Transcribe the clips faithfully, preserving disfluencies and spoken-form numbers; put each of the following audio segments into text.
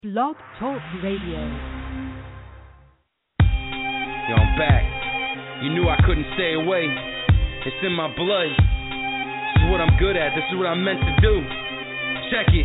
Blog Talk Radio. Yo, I'm back. You knew I couldn't stay away. It's in my blood. This is what I'm good at. This is what I'm meant to do. Check it.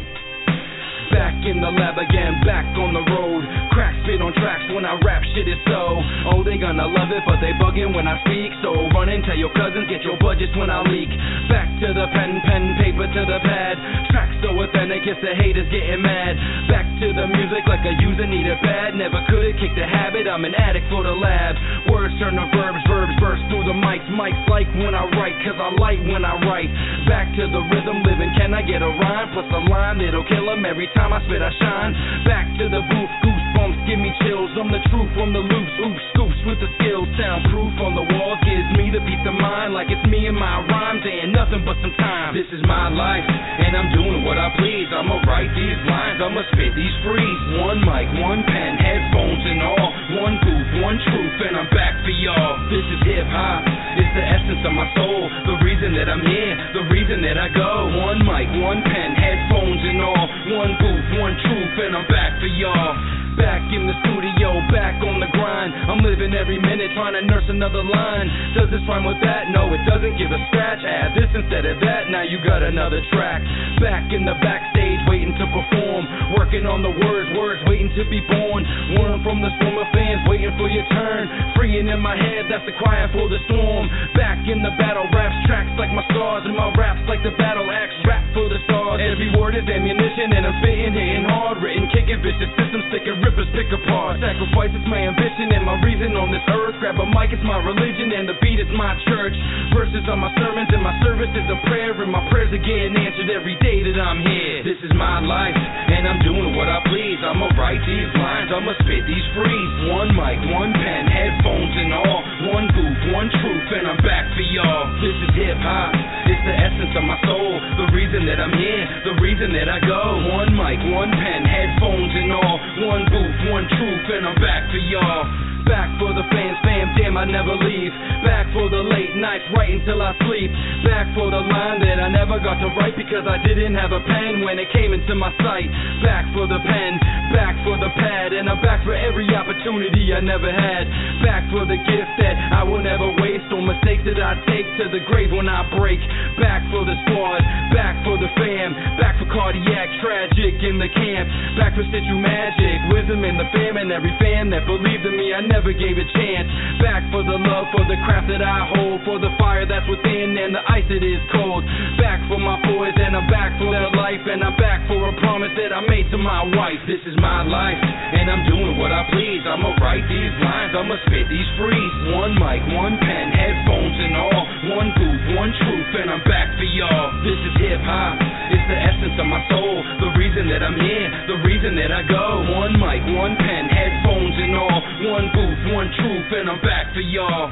Back in the lab again, back on the road. Crack spit on tracks when I rap, shit is so. Oh, they gonna love it, but they bugging when I speak. So run and tell your cousins, get your budgets when I leak. Back to the pen, pen, paper to the pad. Tracks so authentic, it's the haters getting mad. Back to the music like a user need it bad. Never could have kicked the habit, I'm an addict for the lab. Words turn to verbs, verbs burst through the mics. Mics like when I write, cause I light when I write. Back to the rhythm, living, can I get a rhyme? Plus a line that'll kill 'em every time I spit, I shine. Back to the booth, goosebumps, give me chills. I'm the truth on the loose, oops, scoops with the skills. Soundproof on the walls, gives me the peace of mind. Like it's me and my rhymes, ain't nothing but some time. This is my life, and I'm doing what I please. I'ma write these lines, I'ma spit these frees. One mic, one pen, headphones and all. One booth, one truth, and I'm back for y'all. This is hip-hop, it's the essence of my soul. The reason that I'm here, the reason that I go. One mic, one pen, headphones and all. One booth, one truth, and I'm back for y'all. Back in the studio, back on the grind. I'm living every minute trying to nurse another line. Does this rhyme with that? No, it doesn't. Give a scratch. Add this instead of that. Now you got another track. Back in the backstage, waiting to perform. Working on the words, words waiting to be born. One from the swarm of fans waiting for your turn. Freeing in my head, that's the crying for the storm. Back in the battle, raps tracks like my stars, and my raps like the battle axe. Rap for the stars. Every word is ammunition, and I'm spitting, hitting hard. Written, kicking vicious systems, sticking rippers pick apart. Sacrifice is my ambition and my reason on this earth. Grab a mic, it's my religion, and the beat is my church. Verses are my sermons, and my service is a prayer. And my prayers are getting answered every day that I'm here. This is my life, and I'm doing what I please. I'ma write these lines, I'ma spit these frees. One mic, one pen, headphones and all. One booth, one truth, and I'm back for y'all. This is hip-hop, it's the essence of my soul. The reason that I'm here, the reason that I go. One mic, one pen, headphones and all. One booth, one truth, and I'm back for y'all. Back for the fans, fam, damn, I never leave. Back for the late nights, writing till I sleep. Back for the line that I never got to write because I didn't have a pen when it came into my sight. Back for the pen, back for the pad, and I'm back for every opportunity I never had. Back for the gift that I will never waste on mistakes that I take to the grave when I break. Back for the squad, back for the fam, back for cardiac, tragic in the camp. Back for Stitchu Magic, wisdom in the fam, and every fan that believed in me, I never gave a chance. Back for the love, for the craft that I hold, for the fire that's within and the ice that is cold. Back for my boys, and I'm back for their life, and I'm back for a promise that I made to my wife. This is my life, and I'm doing what I please. I'ma write these lines, I'ma spit these frees. One mic, one pen, headphones and all. One booth, one truth, and I'm back for y'all. This is hip-hop, it's the essence of my soul. The reason that I'm here, the reason that I go. One mic, one pen, headphones and all. One booth, one truth, and I'm back for y'all.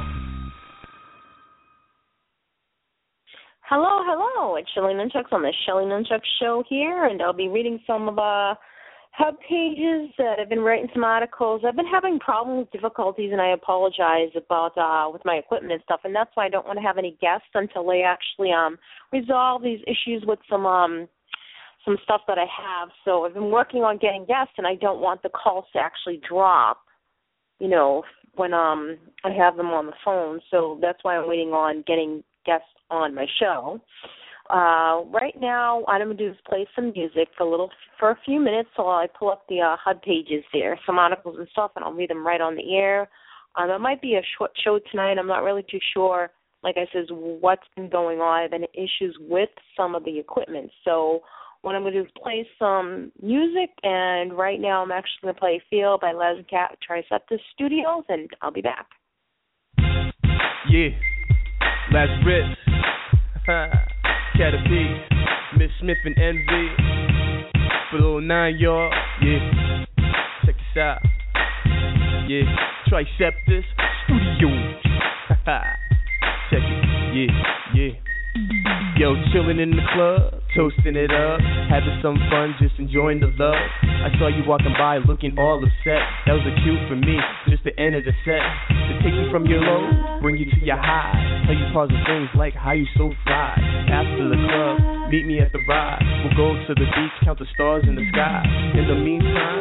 Hello, hello. It's Shelly Nunchucks on the Shelly Nunchucks Show here, and I'll be reading some of the hub pages that I've been writing some articles. I've been having problems, difficulties, and I apologize about uh, with my equipment and stuff, and that's why I don't want to have any guests until they actually um resolve these issues with some um some stuff that I have. So I've been working on getting guests, and I don't want the calls to actually drop, you know, when um I have them on the phone. So that's why I'm waiting on getting guests on my show. Uh, right now, what I'm going to do is play some music for a little, for a few minutes while I pull up the uh, hub pages there, some articles and stuff, and I'll read them right on the air. Um, it might be a short show tonight. I'm not really too sure, like I said, what's been going on. I've been issues with some of the equipment. So what I'm going to do is play some music, and right now I'm actually going to play Feel by Les and Cat Triceptus Studios, and I'll be back. Yeah, last Ritz, Caterpie, Miss Smith and Envy, for little nine y'all, yeah, check this out, yeah, Triceptus Studios, check it, yeah, yeah. Yo, chillin' in the club, toasting it up, having some fun, just enjoying the love. I saw you walking by looking all upset. That was a cue for me, just the end of the set. To take you from your low, bring you to your high. Tell you positive things like how you so fly. After the club, meet me at the ride. We'll go to the beach, count the stars in the sky. In the meantime,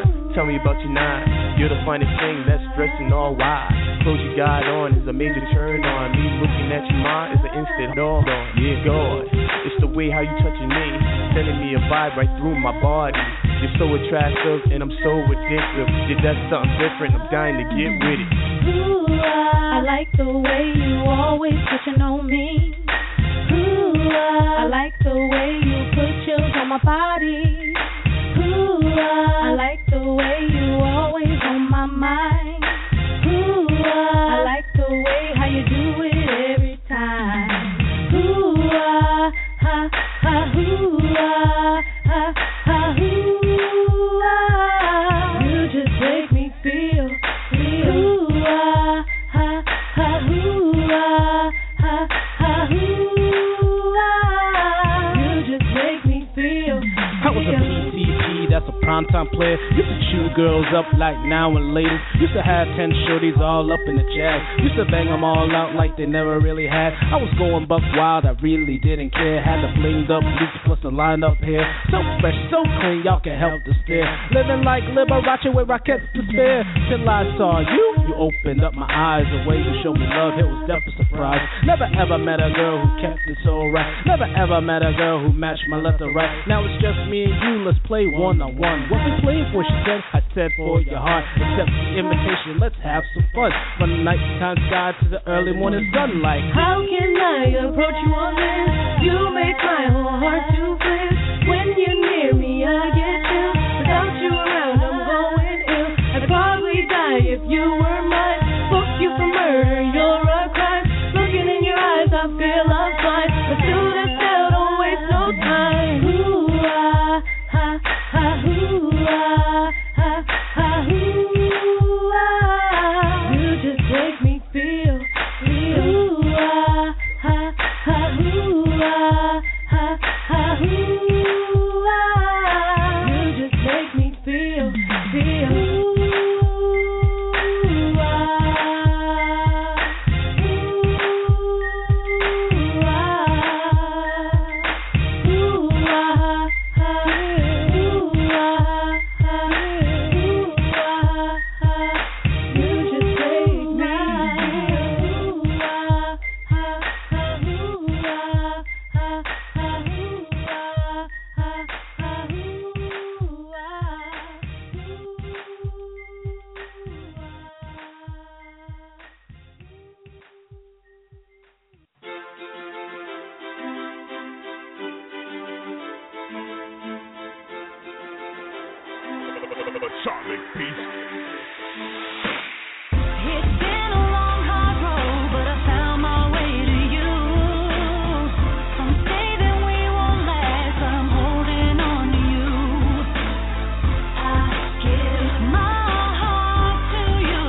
tell me about your nine. You're the finest thing that's dressing all wide. Clothes you got on is a major turn on. Me looking at you, ma, is an instant dog on. Yeah, God, it's the way how you touching me, sending me a vibe right through my body. You're so attractive and I'm so addictive. Yeah, that's something different, I'm dying to get with it. Ooh, I like the way you always touching on me. Ooh, I like the way you put chills on my body. Ooh, I like the way you always on my mind. Ooh, I like the way how you do it every time. Ooh, ah, ha, ha, ooh, ah, ha, ha, ooh, ah. You just make me feel real. Ooh, ah, ha, ha, ooh, ah, ha, ha, ooh, ah. You just make me feel real. I was a P T P, that's a primetime player. Used to chew girls up like now and later. Used to have ten shorties all up in the jag. Used to bang them all out like they never really had. I was going buck wild, I really didn't care. Had the blinged up boots plus the lined up hair. So fresh, so clean, y'all can help to stare. Living like Liberace with rockets to spare. Till I saw you, you opened up my eyes. The way you showed me love, it was definitely a surprise. Never ever met a girl who kept it so right. Never ever met a girl who matched my left or right. Now it's just me and you, let's play one on one. What we playing for, she said, I said for your heart. Accept the invitation, let's have some fun. From the nighttime sky to the early morning sunlight. How can I approach you on this? You make my whole heart to flip. When you're near me, I get chill. Without you around, I'm going ill. I'd probably die if you were mine. Book you for murder, you're a crime. Looking in your eyes, I feel I'm fine. But to the cell, don't waste no time. Ooh, ah, ha, ha, ooh, ah, ha, ha, ooh, ah. You just make me feel real. Ooh, ah, ha, ha, ooh, ah, ha, ha, ooh, ah. You just make me feel, feel. Ooh, ah, ooh, ah, ooh, ah, ha, ooh, ah, ha, ooh, ah, ha. You just make me feel. Ooh, ah, ha, ha, ooh, ah, ha, ha, ooh, ah, ha, ha, ooh, Atomic Beast. It's been a long, hard road, but I found my way to you. Some say that we won't last, but I'm holding on to you. I give my heart to you,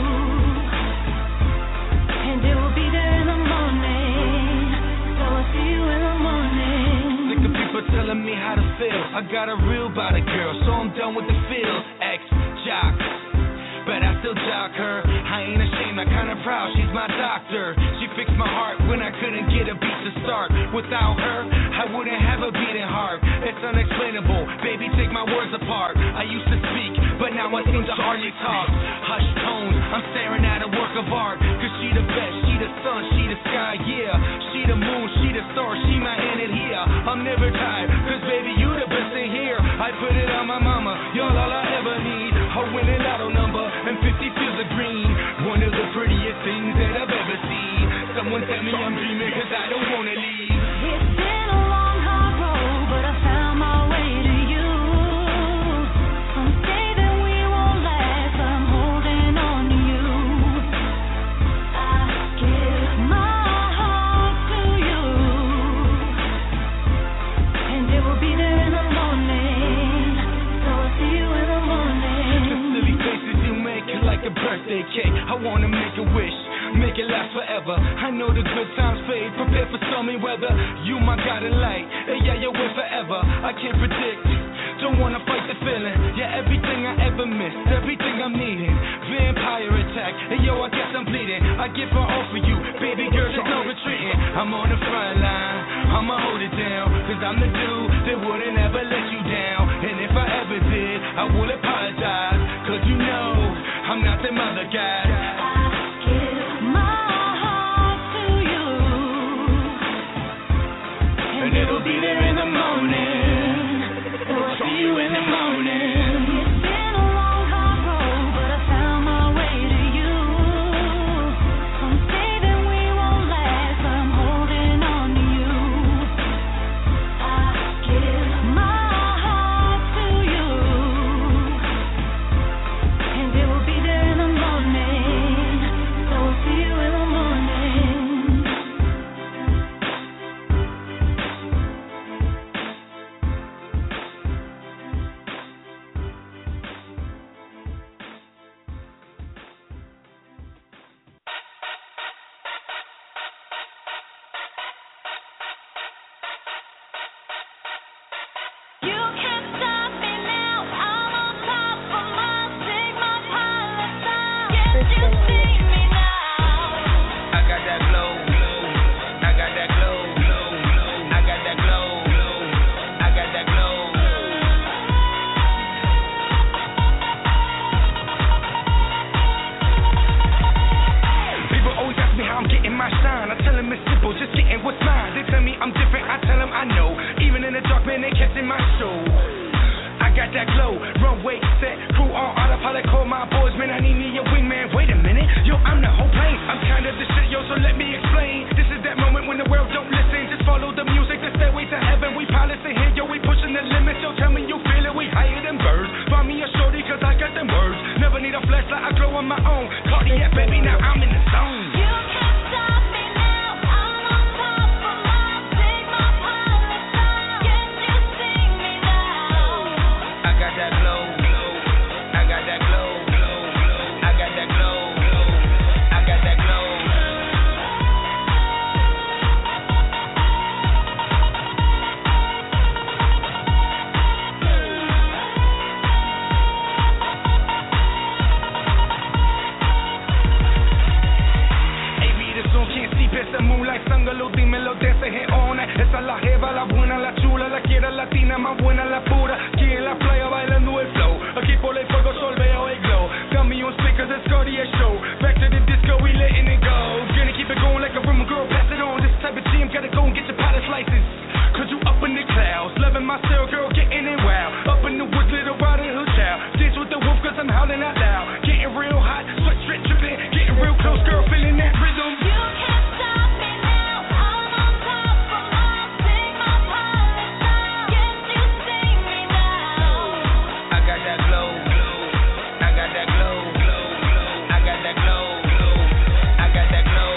and it will be there in the morning. So I'll see you in the morning. Sick of people telling me how to feel. I got a real body girl, so I'm done with the feel. Ex-jocks, but I still jock her. I ain't ashamed, I'm kinda proud, she's my doctor. She fixed my heart when I couldn't get a beat to start. Without her, I wouldn't have a beating heart. It's unexplainable, baby, take my words apart. I used to speak, but now I seem to hardly talk. Hushed tones, I'm staring at a work of art. Cause she the best, she the sun, she the sky, yeah. She the moon, she the star, she my end it here. I'm never tired, cause baby, you the best in here. I put it on my mama, you're all I ever need. A winning lotto number, and fifty fields of green. One of the prettiest things that I've ever seen. Someone tell me I'm dreaming, cause I don't wanna leave. It's been a long, hard road, but I found my way to you. Some say that we won't last, but I'm holding on to you. I give my heart to you, and it will be there in the morning. So I'll see you in the morning. The silly faces you make like a birthday cake. I wanna make a wish, make it last forever. I know the good times fade, prepare for stormy weather. You my guiding light, and yeah, you're with forever. I can't predict, don't wanna fight the feeling. Yeah, everything I ever missed, everything I'm needing. Vampire attack, and yo, I guess I'm bleeding. I give her all for you, baby girl, there's no retreating. I'm on the front line, I'ma hold it down. Cause I'm the dude that wouldn't ever let you down. And if I ever did, I will apologize. got. And it'll be there in the morning. I'll see you in the morning. It's been a long, hard road, but I found my way to you. Some say that we won't last, but I'm holding on to you. I give my heart to you, and it will be there in the morning. So I'll see you in the morning. You can't stop me now. I'm on top of my Sigma pilot sound. Can't you see me now? I got that glow, I got that glow, I got that glow, I got that glow. People always ask me how I'm getting my shine. I tell them it's simple, just getting what's mine. They tell me I'm different, I tell them I know. Even in the dark, man, they catching my show. I got that glow, runway set, crew on autopilot, call my boys, man, I need me a wingman. Wait a minute, yo, I'm the whole plane. I'm kind of the shit, yo, so let me explain. This is that moment when the world don't listen. Just follow the music, the stairway to heaven. We pilots in here, yo, we pushing the limits. Yo, tell me you feel it, we higher than birds. Find me a shorty, cause I got them words. Never need a flashlight, I glow on my own. Cardiac, baby, now I'm in the zone. You can't stop me now. I'm on top of my Sigma pilot sound. Can't you see me now? I got that glow, I got that glow, I got that glow, I got that glow. A B, the song can't see past the moonlight, sángalo, dímelo, dance it on. Esa es la jeva, la buena, la chula, la quiera latina, más buena, la pura. Aquí en la playa bailando el flow. Aquí por el fuego sol veo el glow. Got me on speakers, it's Cartier show. Back to the disco, we letting it go. Gonna keep it going like a rumor girl, pass it on. This type of team, gotta go and get your pilot's license. Cause you up in the clouds, loving my style, girl, getting it wild. Up in the woods, little Riding Hood child. Dance with the wolf, cause I'm howling out loud. Getting real hot, sweat straight dripping. Getting real close, girl, feeling that rhythm. You can't stop me now. I'm on top of my Sigma pilot sound. Can't you see me now? I got that glow, I got that glow, I got that glow, I got that glow.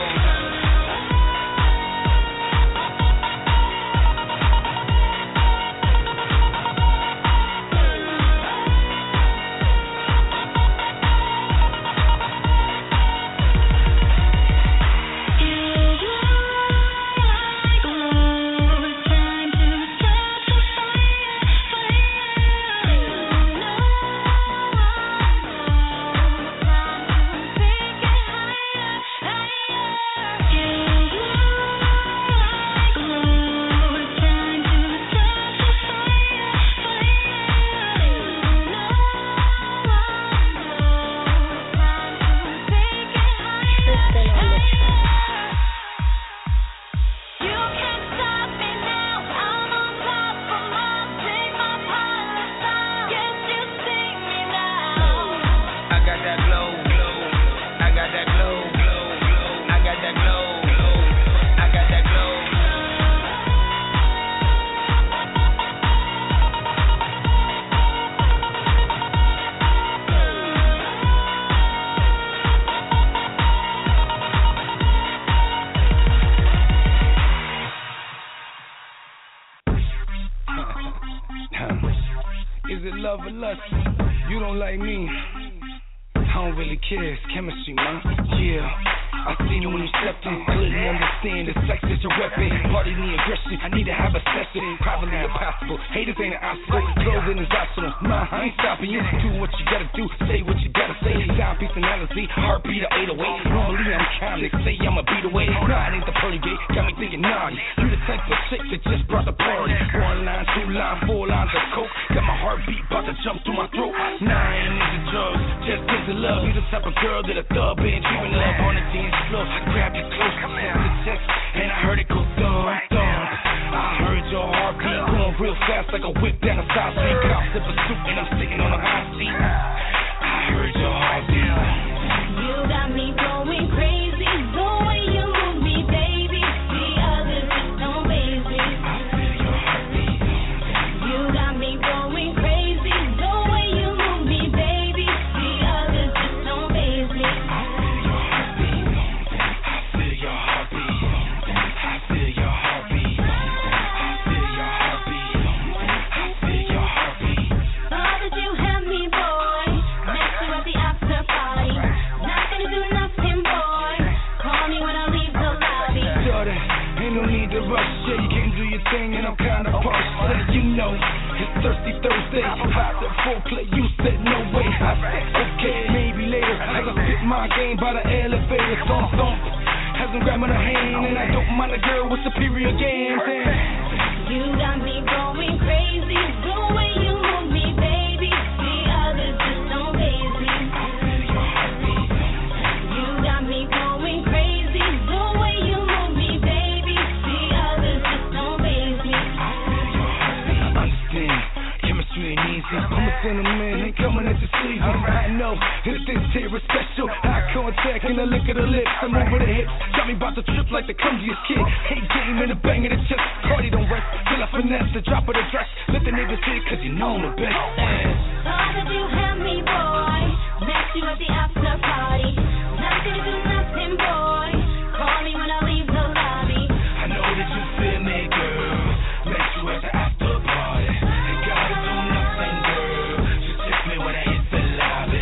Is it love or lust? You don't like me. I don't really care, it's chemistry, man. Yeah, I seen it when you stepped in. Couldn't understand that sex is a weapon. Party me aggression, I need to have a session. Privately impossible, haters ain't an obstacle. Closing is optional, nah, I ain't stopping you. Do what you gotta do, say what you gotta say. Sound piece analogy, heartbeat of eight oh eight. Normally I'm calm, they say I'm a beat away. Nah, it ain't the pearly gate, got me thinking naughty. You the type of chick that just brought the party. One line, two line, four lines of coke. Got my heartbeat about to jump through my throat. Nah, I ain't into drugs, just to love. You the type of girl that a thug been dreaming of. On the dance floor, I grabbed you close, sent the text, and I heard it go thump, thump. I heard your heartbeat going real fast like a whip down a side street. Cops in pursuit, and I'm sitting on a high seat. I heard your heartbeat. You got me going crazy, the way you move me, baby. The others just don't faze me. I feel your heartbeat. You got me going crazy, the way you move me, baby. The others just don't faze me. I feel your heartbeat. I feel your heartbeat. I feel your heartbeat. I feel your heartbeat. I feel your heartbeat. Thought that you had me, boy. Met you at the after party. Not gonna do nothing, boy. Call me when I leave the lobby. Daughter, ain't no need to rush. Yeah, you can do your thing, and I'm kinda parched. Said you know, it's Thirsty Thursday. About the foreplay, you said no way. I said okay, maybe later. As I spit my game by the elevator, thump thump. Has them grabbing her hand, and I don't mind a girl with superior games. You got me going crazy, the way you move me, baby. The others just don't faze me. I feel your heartbeat. You got me going crazy, the way you move me, baby. The others just don't faze me. I feel your heartbeat. Understand, chemistry ain't easy. I'm a sentiment, ain't coming at your sleazy. I know that this here is special. Eye contact and the lick of the lips. I'm over the hips. Got me about to trip like the cumbiest kid. Hate game and the bang of the chest. Cardi don't rest till I finesse the drop of the dress. Let the niggas see it cause you know I'm the best. Thought that you had me, boy. Met you at the after party. Not gonna do nothing, boy. Call me when I leave the lobby. I know that you feel me, girl. Met you at the after party. Ain't gotta do nothing, girl. Just text me when I hit the lobby.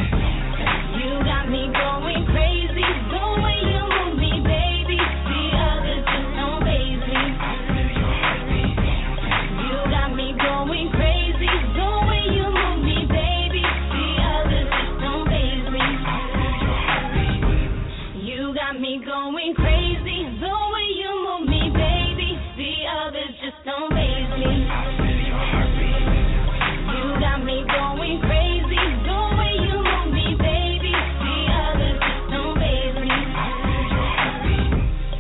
You got me going crazy, the way you move me, baby. The others just don't faze me. I feel your heartbeat. You got me going crazy, the way you move me, baby. The others just don't faze me. I feel your heartbeat. You got me going crazy, the way you move me, baby. The others just don't faze me. I feel your heartbeat. You got me going crazy, the way you move me, baby. The others just don't faze me. I feel your heartbeat.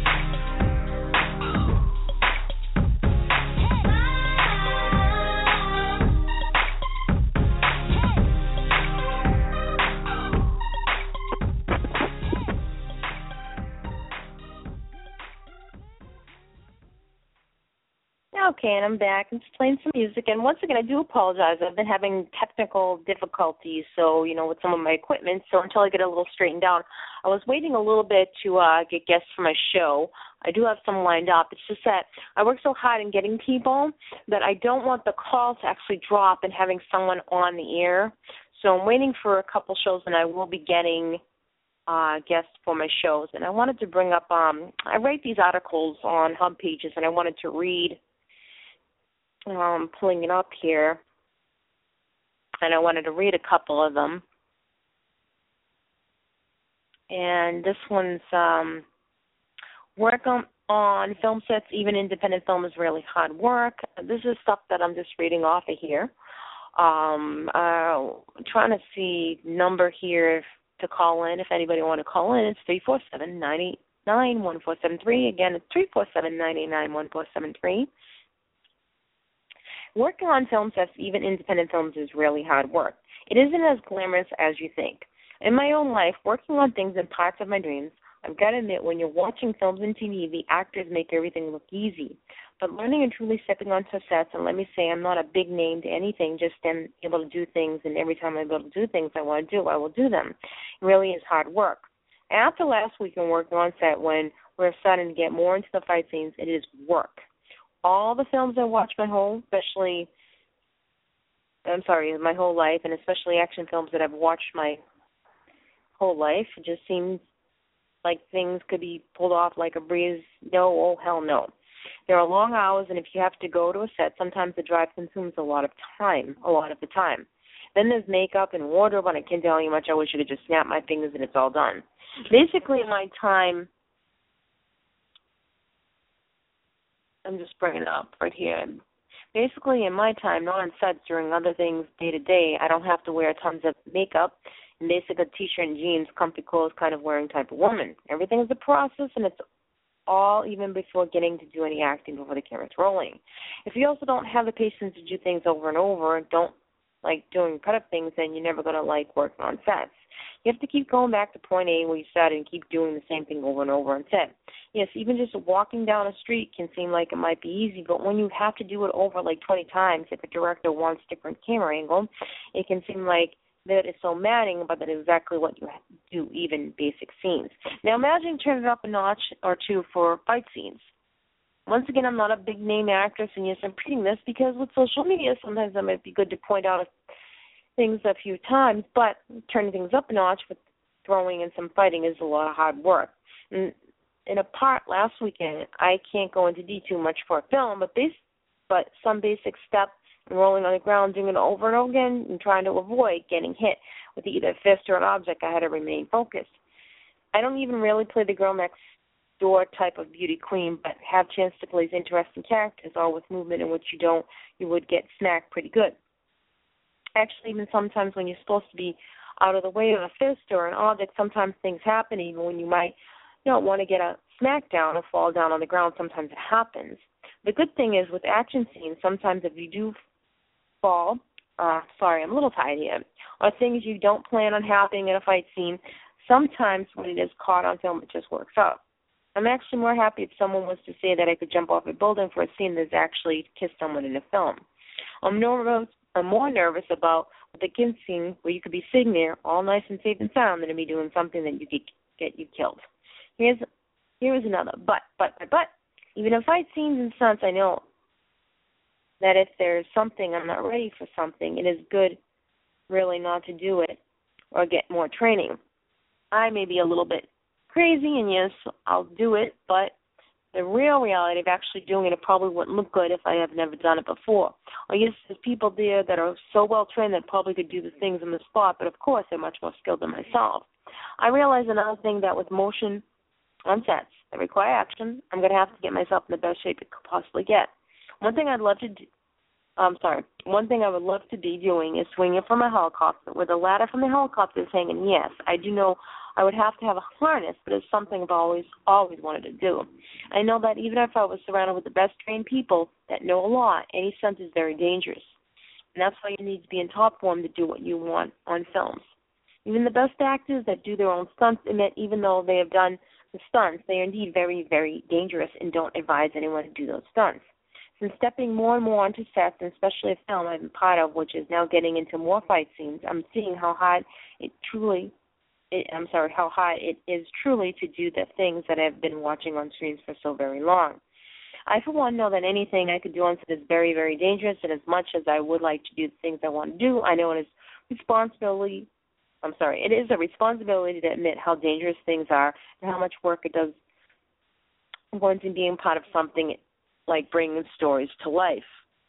Okay, and I'm back and just playing some music. And once again, I do apologize. I've been having technical difficulties, so, you know, with some of my equipment. So until I get a little straightened out, I was waiting a little bit to uh, get guests for my show. I do have some lined up. It's just that I work so hard in getting people that I don't want the call to actually drop and having someone on the air. So I'm waiting for a couple shows, and I will be getting uh, guests for my shows. And I wanted to bring up, um, I write these articles on hub pages, and I wanted to read. Um, pulling it up here, and I wanted to read a couple of them. And this one's um, work on, on film sets, even independent film, is really hard work. This is stuff that I'm just reading off of here. Um, uh, trying to see number here to call in. If anybody want to call in, it's three four seven, nine eight nine, one four seven three. Again, it's three four seven, nine eight nine, one four seven three. Working on film sets, even independent films, is really hard work. It isn't as glamorous as you think. In my own life, working on things and parts of my dreams, I've got to admit, when you're watching films and T V, the actors make everything look easy. But learning and truly stepping onto sets, and let me say, I'm not a big name to anything, just am able to do things, and every time I'm able to do things I want to do, I will do them. It really is hard work. After last weekend working on set, when we're starting to get more into the fight scenes, it is work. All the films I watch my whole, especially, I'm sorry, my whole life, and especially action films that I've watched my whole life, it just seems like things could be pulled off like a breeze. No, oh, hell no. There are long hours, and if you have to go to a set, sometimes the drive consumes a lot of time, a lot of the time. Then there's makeup and wardrobe, and I can't tell you much. I wish I could just snap my fingers and it's all done. Basically, my time, I'm just bringing it up right here. Basically, in my time, not on sets, during other things day to day, I don't have to wear tons of makeup. and basically a t-shirt and jeans, comfy clothes kind of wearing type of woman. Everything is a process, and it's all even before getting to do any acting before the camera's rolling. If you also don't have the patience to do things over and over, don't like doing cut-up things, then you're never going to like working on sets. You have to keep going back to point A where you started and keep doing the same thing over and over on set. Yes, even just walking down a street can seem like it might be easy, but when you have to do it over like twenty times, if a director wants different camera angle, it can seem like that is so maddening, but that is exactly what you do, even basic scenes. Now imagine turning it up a notch or two for fight scenes. Once again, I'm not a big-name actress, and yes, I'm repeating this because with social media, sometimes it might be good to point out things a few times, but turning things up a notch with throwing in some fighting is a lot of hard work. And in a part last weekend, I can't go into detail too much for a film, but, base, but some basic steps, rolling on the ground, doing it over and over again, and trying to avoid getting hit with either a fist or an object, I had to remain focused. I don't even really play the girl next door type of beauty queen, but have chance to play interesting characters, all with movement in which you don't, you would get smacked pretty good. Actually, even sometimes when you're supposed to be out of the way of a fist or an object, sometimes things happen, even when you might you don't want to get a smack down or fall down on the ground. Sometimes it happens. The good thing is with action scenes, sometimes if you do fall, uh, sorry, I'm a little tired here, or things you don't plan on happening in a fight scene, sometimes when it is caught on film, it just works out. I'm actually more happy if someone was to say that I could jump off a building for a scene that's actually kiss someone in a film. I'm, nervous, I'm more nervous about the kiss scene where you could be sitting there all nice and safe and sound than to be doing something that you could get you killed. Here's here's another but, but, but, but. Even in fight scenes and stunts, I know that if there's something I'm not ready for something, it is good really not to do it or get more training. I may be a little bit crazy, and yes, I'll do it, but the real reality of actually doing it, it probably wouldn't look good if I have never done it before. Or yes, there's people there that are so well trained that probably could do the things on the spot, but of course they're much more skilled than myself. I realize another thing that with motion on sets that require action, I'm going to have to get myself in the best shape it could possibly get. One thing I'd love to do, I'm sorry, one thing I would love to be doing is swinging from a helicopter where the ladder from the helicopter is hanging. Yes, I do know I would have to have a harness, but it's something I've always, always wanted to do. I know that even if I was surrounded with the best trained people that know a lot, any stunt is very dangerous. And that's why you need to be in top form to do what you want on films. Even the best actors that do their own stunts admit even though they have done the stunts, they are indeed very, very dangerous and don't advise anyone to do those stunts. Since stepping more and more onto sets, and especially a film I've been part of, which is now getting into more fight scenes, I'm seeing how hard it truly It, I'm sorry, how high it is truly to do the things that I've been watching on screens for so very long. I, for one, know that anything I could do on set is very, very dangerous, and as much as I would like to do the things I want to do, I know it is responsibility, I'm sorry, it is a responsibility to admit how dangerous things are and how much work it does once in being part of something like bringing stories to life.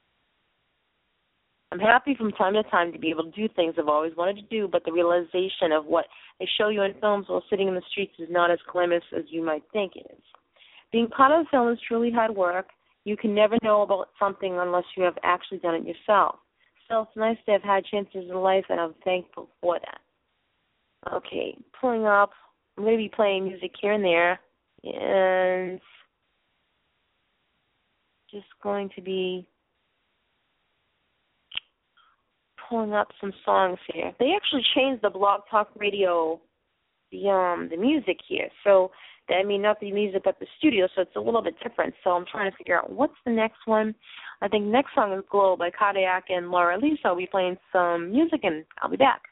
I'm happy from time to time to be able to do things I've always wanted to do, but the realization of what they show you in films while sitting in the streets is not as glamorous as you might think it is. Being part of a film is truly hard work. You can never know about something unless you have actually done it yourself. So it's nice to have had chances in life, and I'm thankful for that. Okay, pulling up. I'm going to be playing music here and there, and just going to be pulling up some songs here. They actually changed the Blog Talk Radio, the um the music here. So I mean not the music but the studio, so it's a little bit different. So I'm trying to figure out what's the next one. I think next song is Glow by Cardiac and Laura Lee, so I'll be playing some music and I'll be back.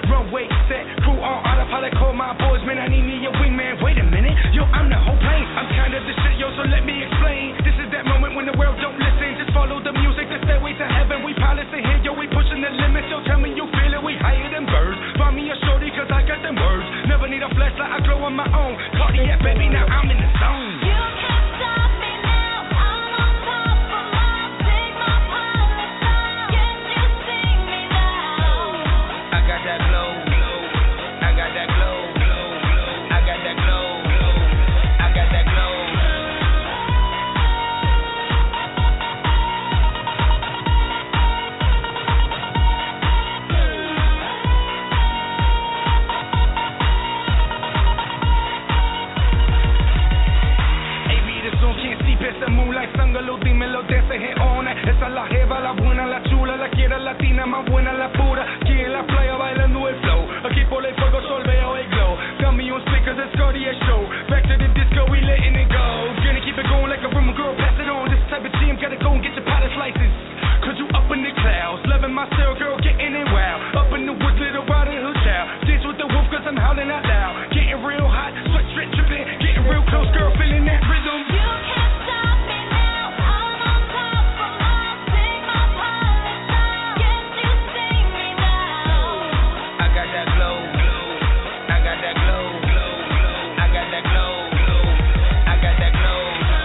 Runway set, crew on autopilot, call my boys, man, I need me a wingman. Wait a minute, yo, I'm the whole plane. I'm kind of the shit, yo, so let me explain. This is that moment when the world don't listen. Just follow the music, the stairway to heaven. We pilots in here, yo, we pushing the limits. Yo, tell me you feel it, we higher than birds. Find me a shorty, cause I got them words. Never need a flashlight, I glow on my own. Cardiac, baby, now I'm in the zone. You can't stop me now, I'm on top of my, take my pilot down. Can't you sing me now? I got that glow, I got that glow, I got that glow, I got that glow. Ese moonlight, zángalo, dímelo de ese geona. Esa es la jeva, la buena, la chula, la quiera latina, más buena, la pura. Aquí en la playa bailando el flow. Aquí por el fuego sol veo el glow. Got me on speakers, it's Cartier show. Back to the disco, we letting it go. Gonna keep it going like a rumor girl, pass it on. This type of jam, gotta go and get your pilot's license. Cause you up in the clouds, loving my style, girl, getting it wild. Up in the woods, little Riding Hood child. Dance with the wolf, cause I'm howling out loud. Getting real hot, sweat straight dripping. Getting real close, girl, feeling that rhythm. You can't stop me now, I'm on top of my, take my pilot down. Can't you sing me now? I got that glow, I got that glow, I got that glow, I got that glow.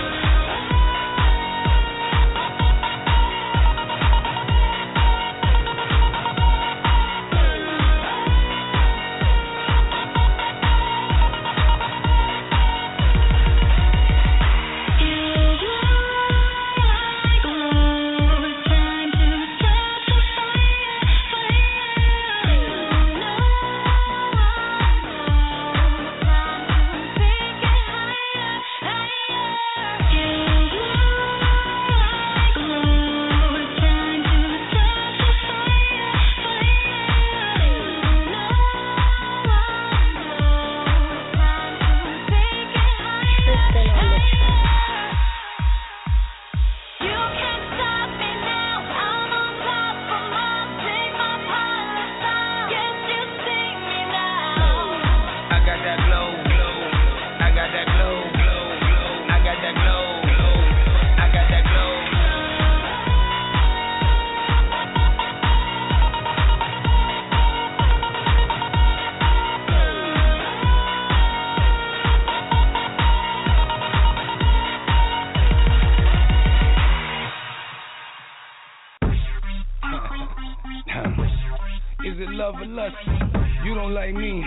Is it love or lust? You don't like me.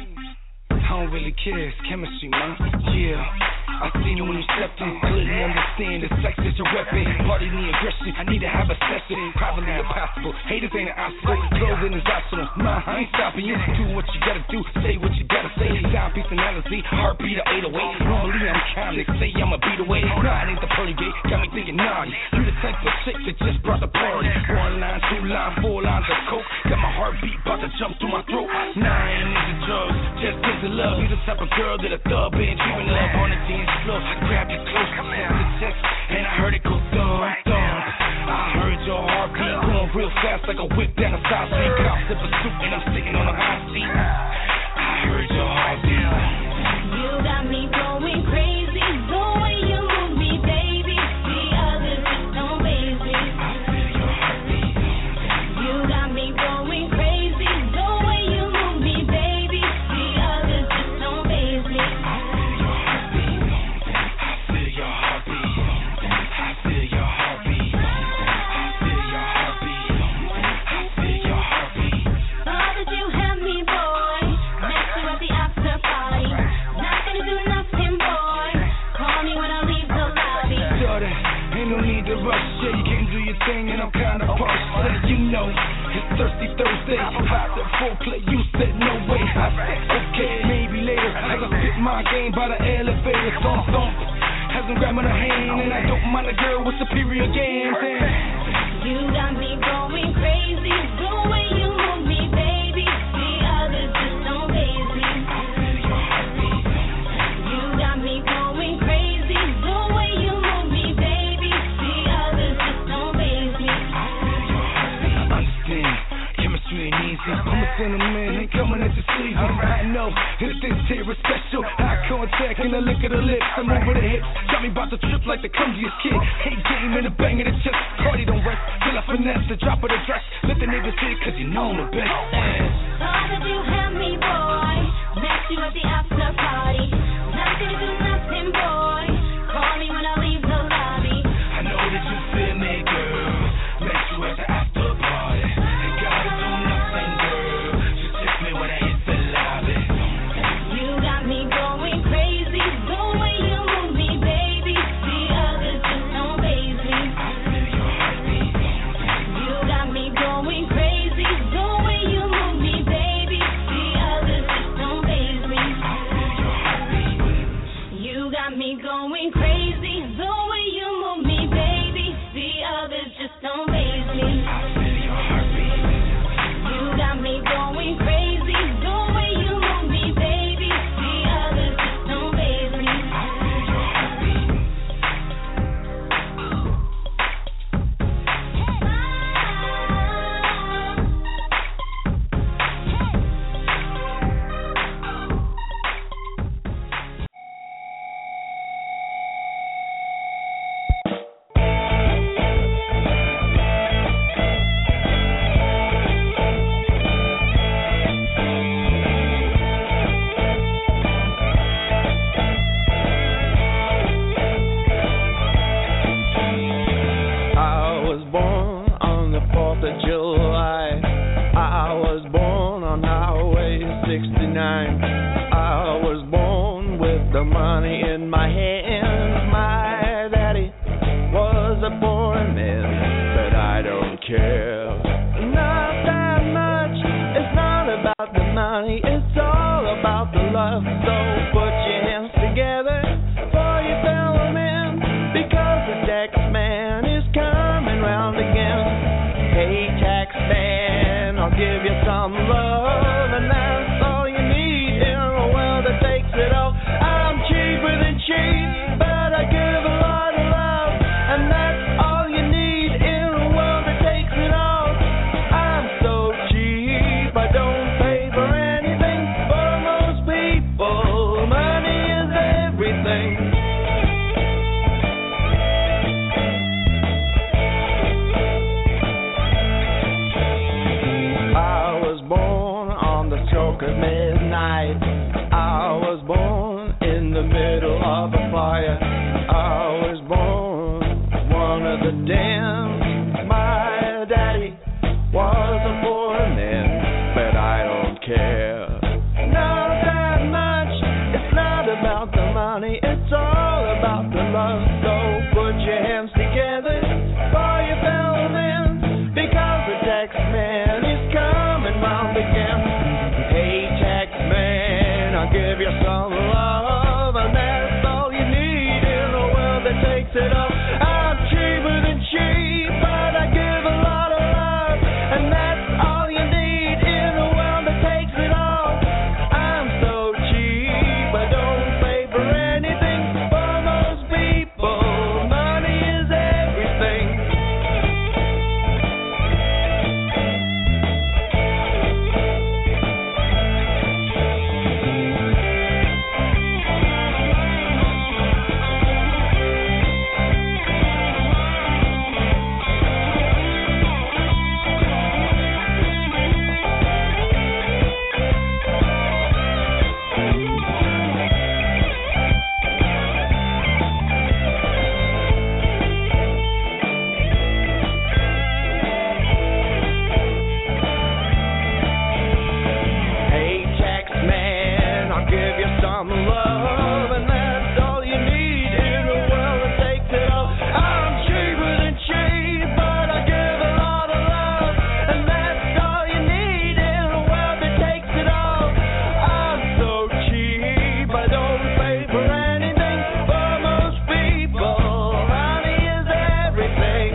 I don't really care, it's chemistry, man. Yeah, I seen you when you stepped in. Couldn't understand the sex is a weapon. Party me aggression, I need to have a session. Privately impossible, haters ain't an obstacle. Clothing is optional, nah, I ain't stopping you. Do what you gotta do, say what you gotta say. Sound piece analogy, heartbeat of eight oh eight. Normally I'm calm, they say I'm a beat away. Nah, it ain't the pearly gate, got me thinking naughty. You the type of chick that just brought the party. One line, two line, four lines of coke. Got my heartbeat about to jump through my throat. Nah, I ain't into drugs, just into love. You the type of girl that a thug been dreaming of. On the dance floor, I grabbed you close, I sent the text, and I heard it go thump, thump. I heard your heartbeat going real fast like a whip down a side street. Cops in pursuit and I'm sitting on a high seat. I heard your heartbeat. You got me going crazy, the way you move me, baby. The others just don't faze me. I feel your heartbeat. You got me going crazy, the way you move me, baby. The others just don't faze me. I feel your heartbeat. I feel your heartbeat. I feel your heartbeat. I feel your heartbeat. I feel your heartbeat. Thought that you had me, boy. Met you at the after party. Not gonna do nothing, boy. Call me when I leave the lobby. Daughter, ain't no need to rush. Yeah, you can do your thing and I'm kinda parched. So you know, it's Thirsty Thursday. Hot the full play, you said no way. I said okay, maybe later. As I spit my game by the elevator, thump thump. Has them grabbing her hand and I don't mind a girl with superior games. You got me going crazy, the way you move me, baby. The others just don't faze me. I feel your heartbeat. You got me going crazy, the way you move me, baby. The others just don't faze me. I feel your heartbeat. Understand, chemistry ain't easy. I'm a sentimental man, ain't coming at the sleazy. I know that this here is special. Eye contact contact and the lick of the lips. I'm over the hips, got me about to trip like the clumsiest kid. Hate game and the bang of the chest. Cardi don't rest till I finesse the drop of the dress. Let the niggas see it cause you know I'm the best. Thought that you had me, boy. Met you at the after party. Not gonna do nothing, boy. Call me when I leave the lobby. I know that you feel me, girl. Met you at the after party. Ain't gotta do nothing, girl. Just text me when I hit the lobby. You got me going crazy. The way you move me, baby. The others just don't faze me. I feel your heartbeat. You got me going crazy. The way you move me, baby. The others just don't faze me. I feel your heartbeat. You got me going crazy. The way you move me, baby. The others just don't faze me. I feel your heartbeat. You got me going crazy. The way you move me, baby. The others just don't faze me. I feel your heartbeat. I was born on the fourth of July. I was born on Highway sixty-nine. I was born with the money in my hands. My daddy was a poor man, but I don't care. Not that much. It's not about the money. It's all about the love. So put your hands together for your fellow man, because the tax man is coming round again. Hey, tax man, I'll give you some love, and that's all you need in a world that takes it all. I'm cheaper than cheap, but I give a lot of love, and that's all you need in a world that takes it all. I'm so cheap, I don't pay for anything. For most people, money is everything. I was born on the stroke of midnight. I was born in the middle of a fire. I was born one of the damned. My daddy was a poor man, but I don't care. Not that much. It's not about the money. It's all about the love. So put your hands together for your fellow man, because the tax man is coming round again. Hey, tax man, I'll give you some love, and that's all you need in a world that takes it all. I'm cheaper than cheap, but I give a lot of love, and that's all you need in a world that takes it all. I'm so cheap, I don't pay for anything. For most people, money is everything. Hey, tax man, I'll give you some love, and that's all you need in a world that takes it all. I'm cheaper than cheap, but I give a lot of love, and that's all you need in a world that takes it all. I'm so cheap, I don't pay for anything. For most people, money is everything.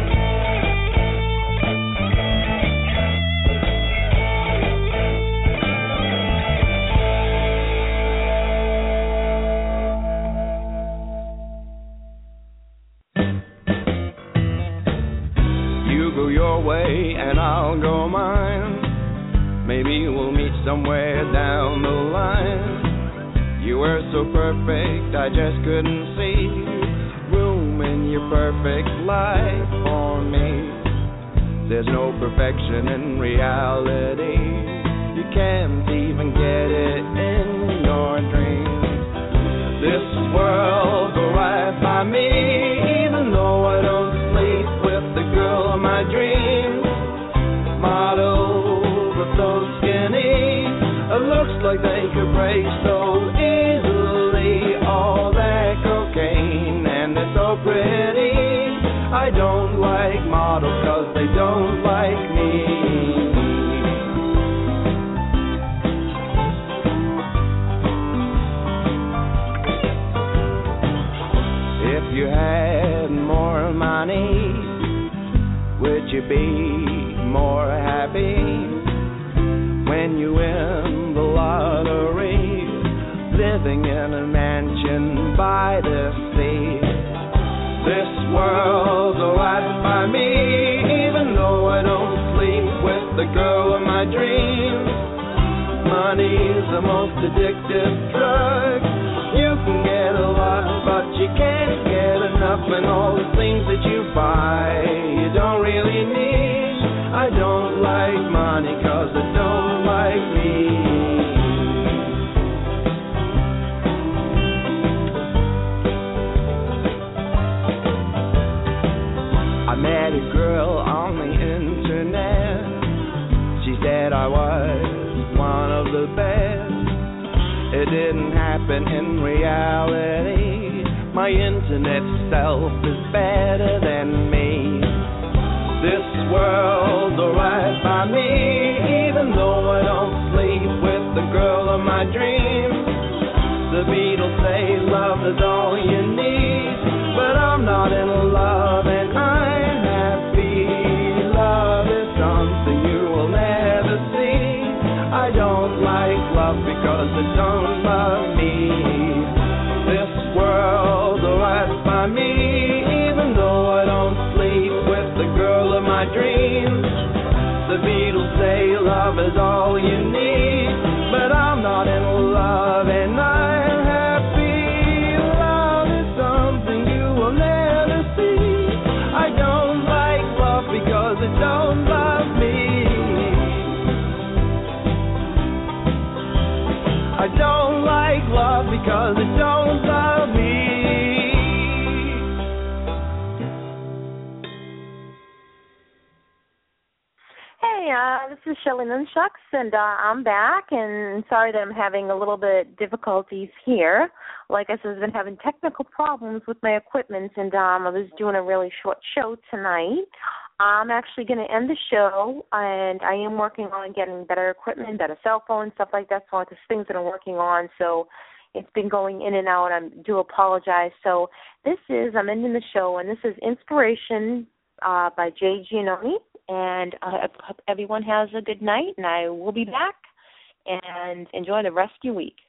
You go your way and I'll go mine. Maybe we'll meet somewhere down the line. You were so perfect, I just couldn't see room in your perfect life for me. There's no perfection in reality. You can't even get it in your dreams. This world will right by me, even though I don't sleep with the girl of my dreams. Models are so skinny, it looks like they could break so easily. All that cocaine and they're so pretty. I don't like models 'cause they don't like me. If you had more money, would you be more happy? When you win the lottery, living in a mansion by the sea. This world's right by me, even though I don't sleep with the girl of my dreams. Money's the most addictive drug. You can get a lot, but you can't get enough. And all the things that you buy, you don't really need. I don't like money 'cause it don't like me. I met a girl on the internet. She said I was one of the best. It didn't happen in reality. My internet self is better than me. This world's alright by me, even though I don't sleep with the girl of my dreams. The Beatles say love is all you need, but I'm not in love and I'm happy. Love is something you will never see. I don't like love because it don't love me. This world's alright by me, even though I don't sleep with the girl of my dreams. The Beatles say love is all you need, but I'm not in love and I'm happy. Love is something you will never see. I don't like love because it don't love me. I don't like love because it don't love me. Hey, uh, this is Shelly Nunchucks, and uh, I'm back, and sorry that I'm having a little bit difficulties here. Like I said, I've been having technical problems with my equipment, and um, I was doing a really short show tonight. I'm actually going to end the show, and I am working on getting better equipment, better cell phone, stuff like that. So all these things that I'm working on, so it's been going in and out. I do apologize. So this is, I'm ending the show, and this is Inspiration uh, by Jay Giannone. And I hope everyone has a good night, and I will be back. And enjoy the rest of your week.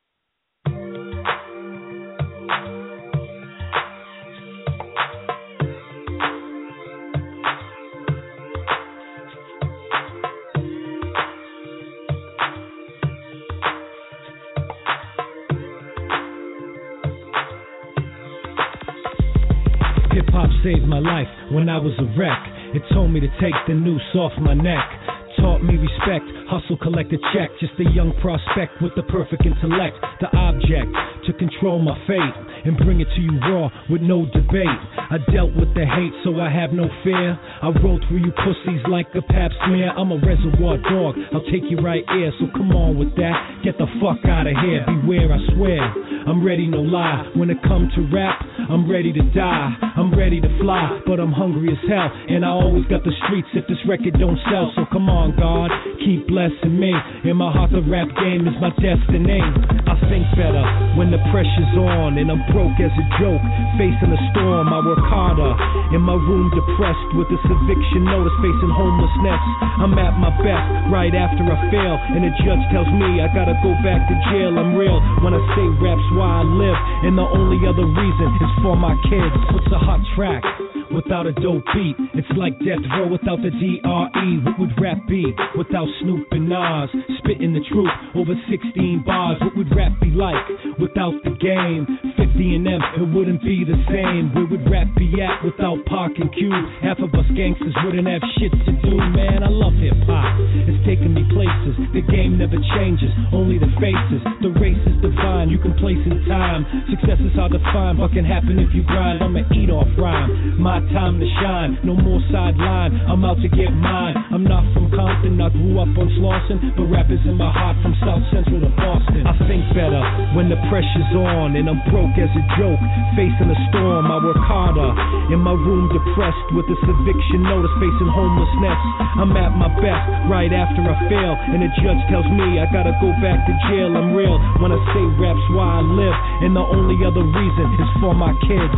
Hip-hop saved my life when I was a wreck. It told me to take the noose off my neck. Taught me respect, hustle, collect a check. Just a young prospect with the perfect intellect. The object to control my fate and bring it to you raw with no debate. I dealt with the hate, so I have no fear. I roll through you pussies like a pap smear. I'm a reservoir dog, I'll take you right here. So come on with that, get the fuck out of here. Beware, I swear, I'm ready, no lie. When it comes to rap, I'm ready to die. I'm ready to fly, but I'm hungry as hell. And I always got the streets if this record don't sell. So come on, God, keep blessing me. In my heart, the rap game is my destiny. I think better when the pressure's on, and I'm broke as a joke. Facing a storm, I work harder. In my room, depressed with this eviction notice, facing homelessness. I'm at my best right after I fail, and the judge tells me I gotta go back to jail. I'm real when I say rap's why I live, and the only other reason is for my kids. What's a hot track without a dope beat? It's like Death Row without the D R E. What would rap be without Snoop and Nas? Spit spitting the truth over sixteen bars. What would rap be like without the game? fifty and them, it wouldn't be the same. Where would rap be at without Pac and Q? Half of us gangsters wouldn't have shit to do, man. I love hip hop, it's taking me places. The game never changes, only the faces. The race is divine, you can place in time. Success is hard to find, but can happen if you grind. I'ma eat off rhyme, my time to shine. No more sideline, I'm out to get mine. I'm not from Compton, I grew up on Slauson, but rap is in my heart from South Central to Boston. I think better when the pressure's on and I'm broke as a joke. Facing a storm, I work harder. In my room depressed with this eviction notice, facing homelessness. I'm at my best right after I fail, and the judge tells me I gotta go back to jail. I'm real when I say rap's why I live, and the only other reason is for my kids.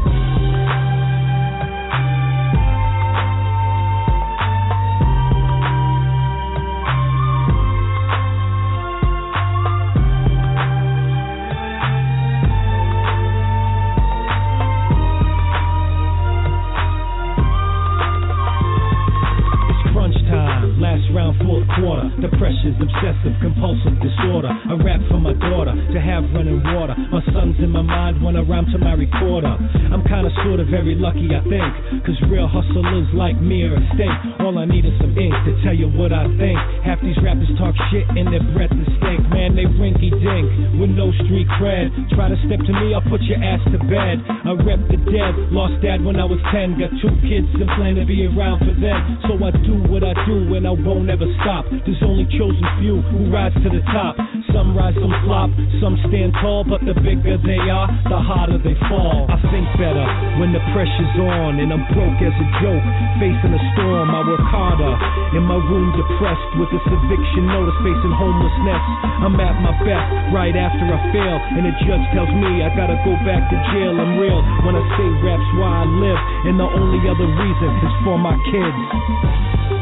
Fourth quarter, the pressure's obsessive, compulsive disorder. I rap for my daughter to have running water. My son's in my mind when I rhyme to my recorder. I'm kinda sorta very lucky, I think, cause real hustlers like me are extinct. All I need is some ink to tell you what I think. Half these rappers talk shit and their breath is stink. Man, they rinky dink with no street cred. Try to step to me, I'll put your ass to bed. I rep the dead, lost dad when I was ten. Got two kids and plan to be around for them. So I do what I do and I won't ever stop. There's only chosen few who rise to the top. Some rise, some flop, some stand tall, but the bigger they are, the harder they fall. I think better when the pressure's on and I'm broke as a joke. Facing a storm, I work harder. In my room depressed with this eviction notice, facing homelessness. I'm at my best right after I fail, and the judge tells me I gotta go back to jail. I'm real when I say rap's why I live, and the only other reason is for my kids.